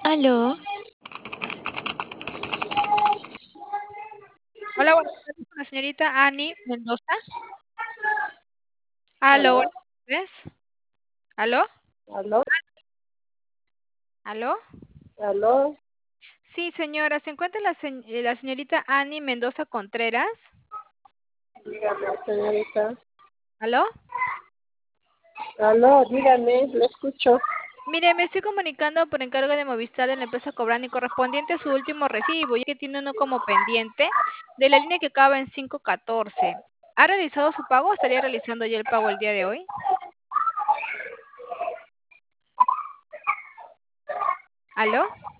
Aló, Hola, buenas tardes con la señorita Annie Mendoza. Aló, ¿Aló? buenas tardes. ¿Aló? ¿Aló? ¿Aló? ¿Aló? Sí, señora, ¿se encuentra la señorita Annie Mendoza Contreras? Dígame, señorita. ¿Aló? ¿Aló? Dígame, le escucho. Mire, me estoy comunicando por encargo de Movistar de la empresa Cobrani correspondiente a su último recibo, ya que tiene uno como pendiente de la línea que acaba en 514. ¿Ha realizado su pago o estaría realizando ya el pago el día de hoy? ¿Aló?